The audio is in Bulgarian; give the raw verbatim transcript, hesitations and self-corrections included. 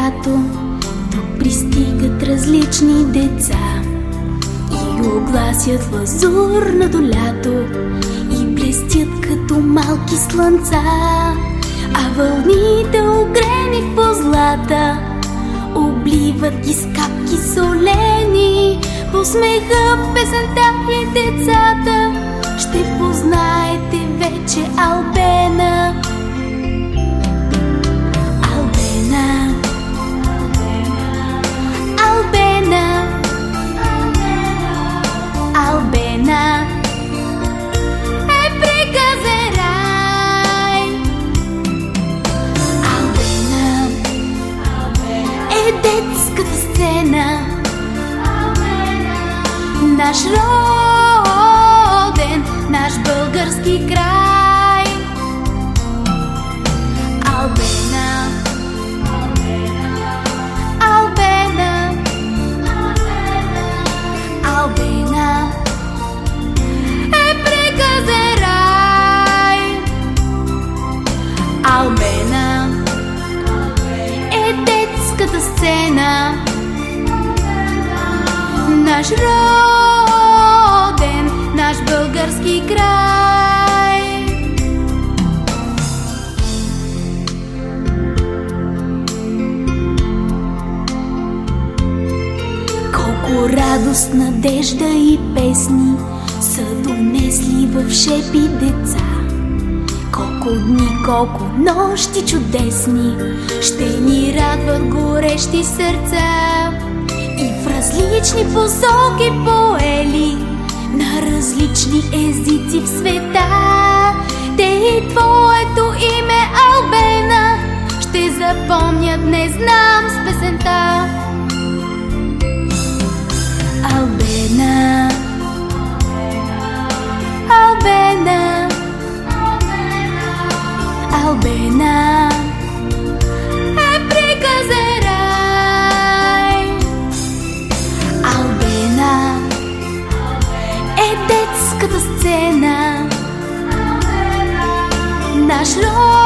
лято, тук пристигат различни деца и огласят лазурното лято и блестят като малки слънца, а вълните огрени в позлата обливат ги с капки солени. По смеха, песента и децата ще познаете вече Албена. Албена, Албена, Албена е приказен рай. Албена е детската сцена, наш роден, наш български край. Албена, Албена, Албена е приказен рай. Албена е детската сцена, наш роден, наш български край. Колко радост, надежда и песни са донесли в шепи деца. Колко дни, колко нощи чудесни ще ни радват горещи сърца. И в различни посоки поели, на различни езици в света, те и твоето име Албена ще запомнят, не знам, с песента. Албена, Албена, Албена е приказен рай. Албена е детската сцена, наш род.